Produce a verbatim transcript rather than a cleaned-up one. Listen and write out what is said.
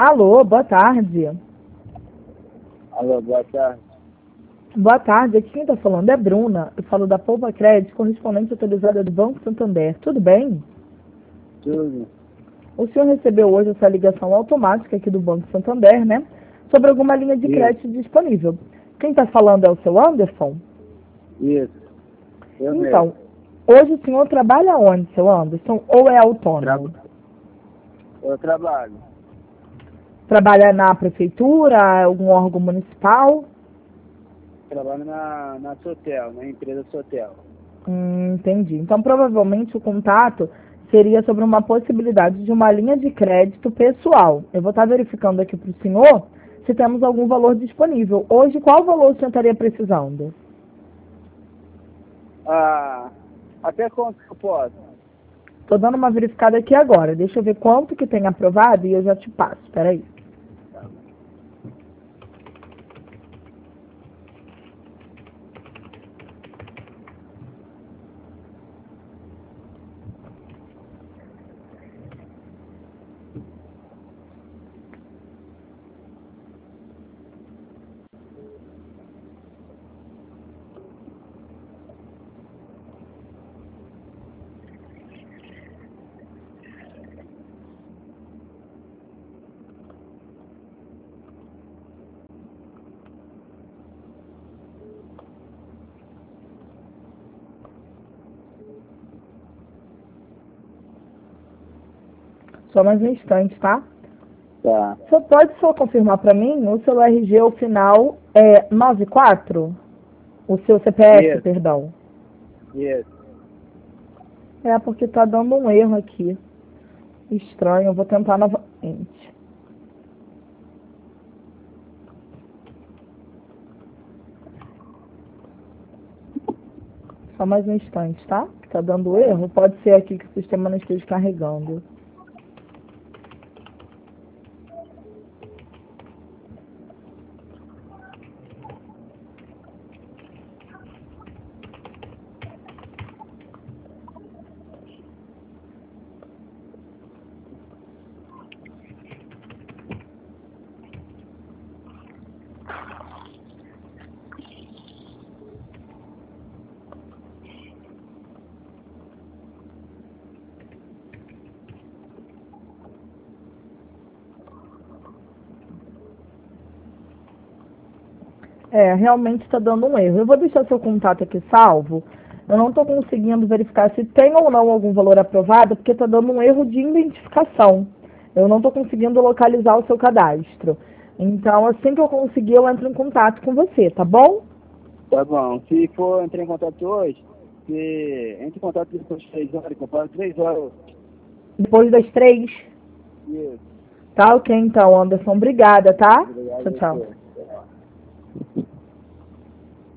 Alô, boa tarde. Alô, boa tarde. Boa tarde, aqui quem está falando é Bruna. Eu falo da Poupa Crédito, correspondente atualizada do Banco Santander. Tudo bem? Tudo. O senhor recebeu hoje essa ligação automática aqui do Banco Santander, né? Sobre alguma linha de Isso. crédito disponível. Quem está falando é o seu Anderson? Isso. Eu Então, mesmo. hoje o senhor trabalha onde, seu Anderson? Ou é autônomo? Tra... Eu trabalho. Trabalha na prefeitura, algum órgão municipal? Trabalho na, na Sotel, na empresa Sotel. Hum, entendi. Então, provavelmente o contato seria sobre uma possibilidade de uma linha de crédito pessoal. Eu vou estar verificando aqui para o senhor se temos algum valor disponível. Hoje, qual valor o senhor estaria precisando? Ah, até quanto que eu posso? Estou dando uma verificada aqui agora. Deixa eu ver quanto que tem aprovado e eu já te passo. Espera aí. Só mais um instante, tá? Tá. Você pode só confirmar para mim? O seu R G, o final é noventa e quatro? O seu C P F, Isso. perdão. Isso. É porque tá dando um erro aqui. Estranho, eu vou tentar novamente. Só mais um instante, tá? Tá dando erro. Pode ser aqui que o sistema não esteja carregando. É, realmente está dando um erro. Eu vou deixar seu contato aqui salvo. Eu não estou conseguindo verificar se tem ou não algum valor aprovado, porque está dando um erro de identificação. Eu não estou conseguindo localizar o seu cadastro. Então, assim que eu conseguir, eu entro em contato com você, tá bom? Tá bom. Se for entrar em contato hoje, se entre em contato depois de três horas, que eu pago três horas. Depois das três. Isso. Tá ok, então, Anderson. Obrigada, tá? Obrigado Tchau, a tchau. você.